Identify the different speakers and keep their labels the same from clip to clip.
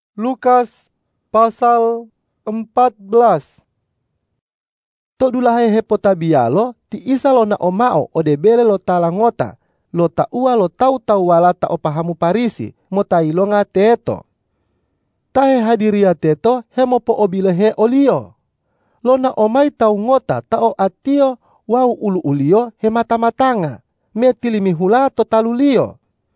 Speaker 1: Lukas pasal 14. Tok dulahe hepotabia lo ti Isa lo na omao ode bele lo talangota lo ta ua lo tau wala ta opahamu Parisi mo ta ilonga teto. Tahe hadiria teto hemo po obile he olio. Lo na omai tau ngota tao atio wau ulu ulio he mata-matanga me tilimi hula to talulio.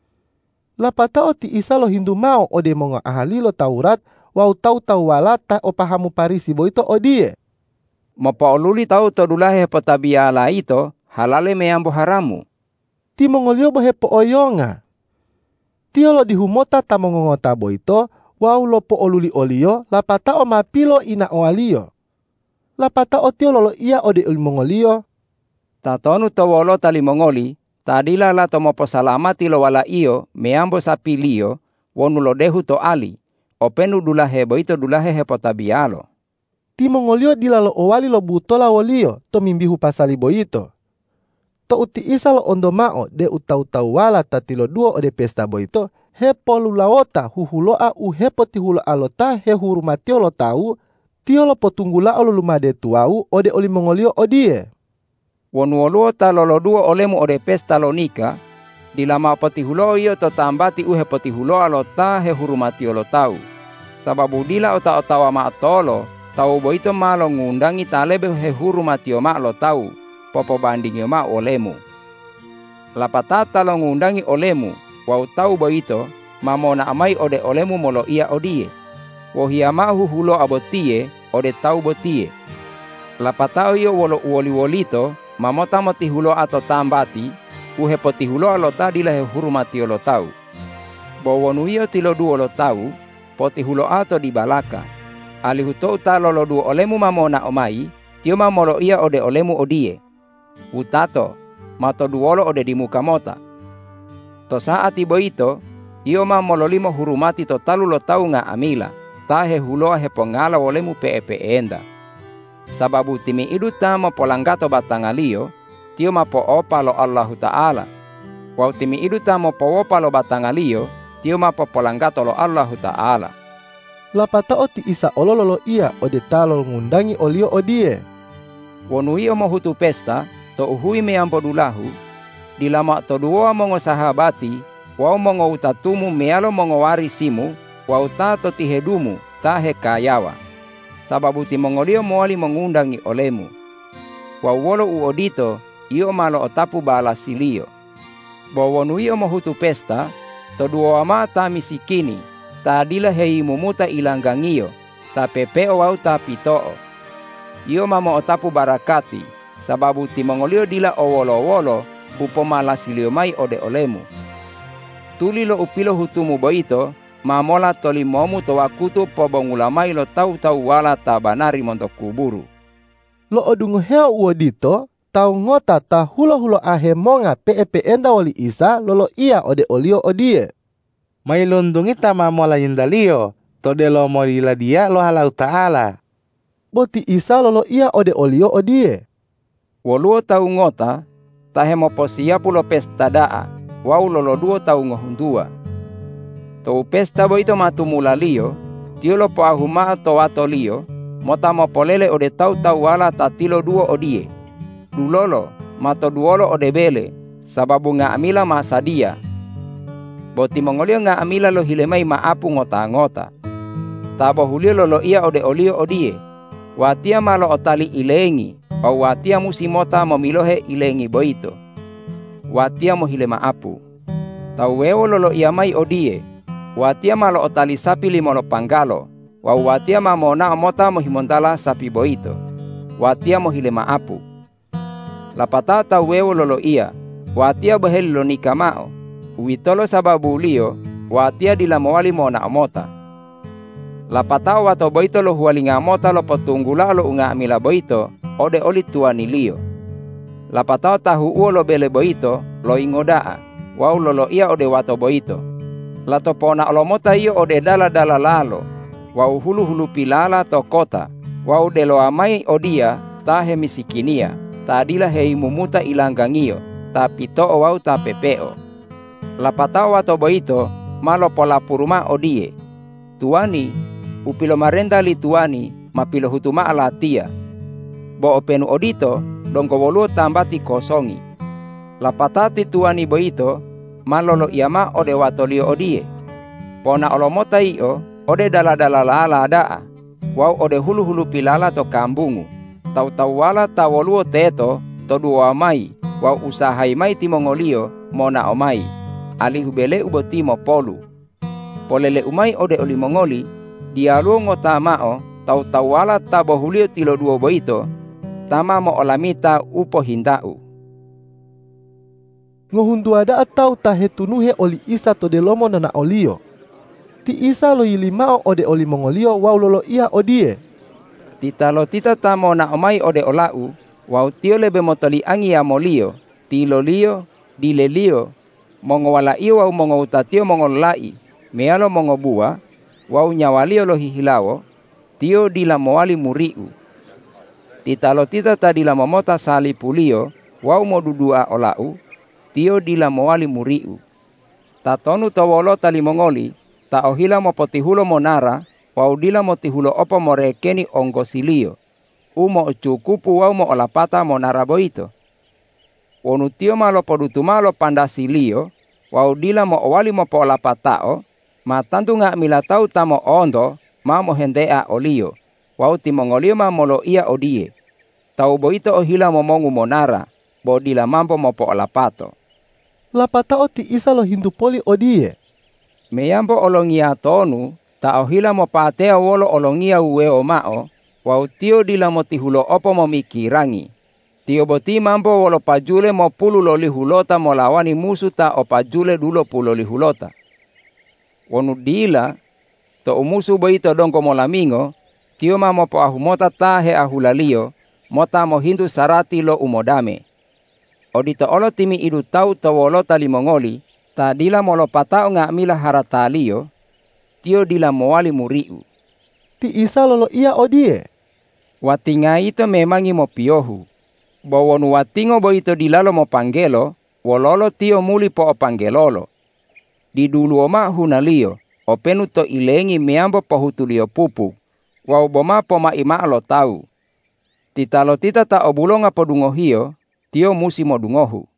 Speaker 1: Lapatao ti Isa lo hindu mau ode mongo ahali lo Taurat wau tau wala ta opahamu Parisi boito odie.
Speaker 2: Mapaoluli tau to dulahe hepotabia la ito halale meambo haramu.
Speaker 1: Ti mongolio bohe po oyonga. Tio lo dihumota ta mongongota boito wau lo po oluli olio lapatao mapilo ina oalio. Lapatao tio lolo ia ode ul mongolio.
Speaker 2: Tatonu to wolo tali mongoli tadila la to mopo salamati lo wala iyo meambo sapilio wonu lo dehu to ali openu dulahe boito dulahe hepotabialo.
Speaker 1: Ti mongolio dilalo owali lo butola wolio to mimbihu pasali boito. To uti Isa lo ondomao de utau wala tatilo duo ode pesta boito hepo lulaota huhuloa u hepo tihuloa lota he hurumatio lo tau tio lo potunggula olu lumade tuau ode oli mongolio odie.
Speaker 2: Wonu oluota lolo duo olemu ode pesta lo nika dilama potihulo iyo to tambati u hepotihuloa lota he hurumatio lo tau. Sababu dila ota-otawa ma tolo tau boito malo ngundangi talebe he hurumatio ma lo tau popo bandingio ma olemu. Lapatata lo ngundangi olemu wau tau boito mamona amai ode olemu molo ia odie. Wohiama huhulo abotie ode tau botie. Lapatao iyo wolo uoli-wolito mamota motihulo ato tambati uhepotihulo alota dila he hurumatio lo tau. Bowonu iyo tilo duo lo tau potihulo ato di balaka. Alihuto utalo lo duo olemu mamona omai tio mamolo ia ode olemu odie. Utato mato duolo ode di muka mota. To saat ibo ito iyo mamololimo hurumati to talu lo tau nga amila tahe huloa he pongala olemu enda. Sababu timi iduta mapolanggato batangalio tio mapo opa lo Allahu Ta'ala. Wau timi iduta mapo opa lo batangalio tio mapo polanggato lo Allahu Ta'ala.
Speaker 1: Lapatao ti Isa olololo ia ode talo ngundangi olio odie.
Speaker 2: Wonu iyo mohutu pesta to uhui meambo dulahu dilama to duoa mongo sahabati wau mongo utatumu mealo mongo warisimu wau tato tihedumu tahe kayawa. Sababu ti mongolio moali mengundangi olemu. Wau wolo uodito iyo malo otapu balasilio. Bawonu iyo mohutu pesta to duoa ma ta misikini ta adila hei mumuta ilanggangio ta pepeo wau ta pitoo. Iyo mamo otapu barakati sababu ti mongolio dila owolo-wolo upomalasilio mai ode olemu. Tuli lo upilo hutumu boito mamola tolimomu to wakutu pobongulamai lo tau wala tabanari montok kuburu.
Speaker 1: Lo odungo heo uodito tau ngota ta hulo ahe monga enda wali Isa lolo ia ode olio odie.
Speaker 3: Mai lundungi ta mamola yindalio to de lo morila dia lo halau Ta'ala.
Speaker 1: Boti Isa lolo ia ode olio odie.
Speaker 2: Woluo tau ngota tahe moposia pulo pesta daa wau lolo duo tau ngohundua. To pesta boito matumulalio tio lo po ahuma to watolio mota mopolele ode tau wala tatilo duo odie. Dulolo mato duolo ode bele sababu nga amila masadia. Boti mongolio nga amila lo hilemai maapu ngota-ngota. Tabo hulio lolo ia ode olio odie. Watia malo otali ilengi au watia musimota momilohe ilengi boito. Watia mohile maapu. Tau wewo lolo ia mai odie. Watia malo otali sapi limolo panggalo. Wau watia mamona omota mohimontala sapi boito. Watia mohile maapu. Lapata tau wewo lolo ia. Watia beheli lo nikamao. Uitolo sababu ulio. Watia dilamowali mona omota. Lapata wato boito lo hualinga mota lo potunggula lo unga amila boito. Ode oli tuanilio. Lapata tahu uo lo bele boito. Lo ingodaa. Wau lolo ia ode wato boito. Lato pona olomota iyo ode dala lalo. Wau hulu pilala to kota. Wau delo amai odia tahe misikinia. Ta adila hei mumuta ilanggangio. Ta pitoo wau ta pepeo. Lapatao wato boito malo pola puruma odie. Tuani, upilo marenda li tuani, mapilo hutuma alatia. Bo openu odito, dongko woluo tambati kosongi. Lapatati tuani boito, malolo iama ode watolio odie. Pona olomota iyo, ode dala daa. Wau ode hulu pilala to kambungu. Tau wala tawoluo teto, to dua mai. Wau usahai mai timongolio, mona omai. Ali hubele ubotimo polu. Polele umai ode oli mongoli, dialuo ngota mao, tau wala tabohulio tilo duo boito, tama mo olamita upo hindau.
Speaker 1: Ngohundua da atau tahetunuhe oli Isa to delomo nana olio. Ti Isa lo yilimao ode oli mongolio wau lolo ia odie.
Speaker 2: Titalo tita tamo na omai ode olau, wau tio lebe motoli angi amolio, tilolio, dilelio, mongo wala iyo wau mongo utatio mongo lai, mealo mongo bua, wau nyawalio lo hihilawo, tio dila moali muriu. Titalo tita tadila momota sali pulio, wau modudua olau, tio dila moali muriu. Tatonu tawolo tali mongoli, ta ohila mo potihulo monara, wau dila mo tihulo opo morekeni ongosilio. Umo cukupu wau mo olapata monara boito. Wonu tio malo podutuma lo pandasilio, wau dila mo owali mo po olapatao, matantu nga milatau tamo ondo, ma mo hendea olio. Wau timongolio ma molo ia odie. Tau boito ohila mo mongu monara, bo dila mampo mo po olapato.
Speaker 1: Lapatao ti Isa lo hindupoli odie.
Speaker 2: Meyambo olongia tonu, ta ohila mo patea wolo olongia uweo mao, wau tio dila mo tihulo opo mo mikirangi. Tio boti mambo wolo pajule mo pulu loli hulota mo lawani musu ta o pajule dulo puloli hulota. Wonu dila, to umusu boito dongko mo lamingo, tio mamo po ahumota tahe ahulalio, mota mo hindu sarati lo umodame. Odito olo timi idu tau to wolota limongoli, ta dila molo patao nga mila haratalio, tio dila moali muriu.
Speaker 1: Ti Isa lolo ia odie.
Speaker 2: Watinga ito memangi mo piohu. Bawonu watingo boito dilalo mo panggelo, wololo tio muli po o panggelolo. Di dulu oma hunalio, openu to ilengi meambo pohutulio pupu, wau boma po maima lo tau. Titalo tita ta obulonga podungohio, tio musi mo dungohu.